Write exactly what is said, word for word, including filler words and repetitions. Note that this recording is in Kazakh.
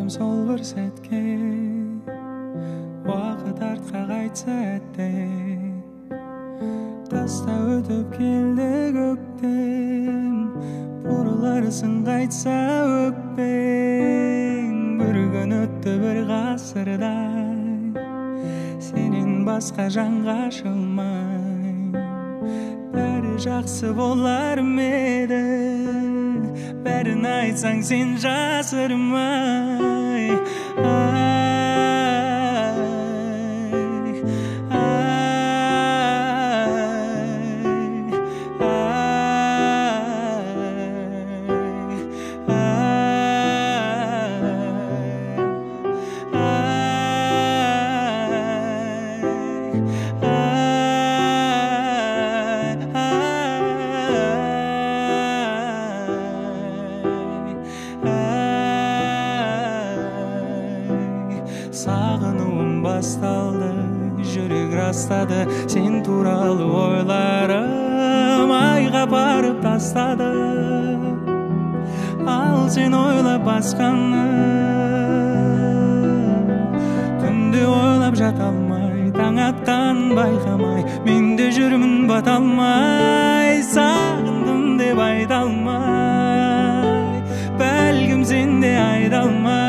Сағындым сол бір сәтке, уақыт артқа қайтса әтте. Таста өтіп келді көктем, бұрыларсың қайтса өкпең. Бір күн өтті бір ғасырдай, сенен басқа жанға ашылмай. Бәрі жақсы болар ма еді, бәрін айтсаң сен жасырмай. Сағынуым басталды, жүрек растады, сен туралы ойларым айға барып тастады. Ал сен ойлап басқаны, түнде ойлап жата алмай, таң атқан байқамай, мен де жүрмін бата алмай. Сағындым деп айта алмай, бәлкім сен де айта алмай.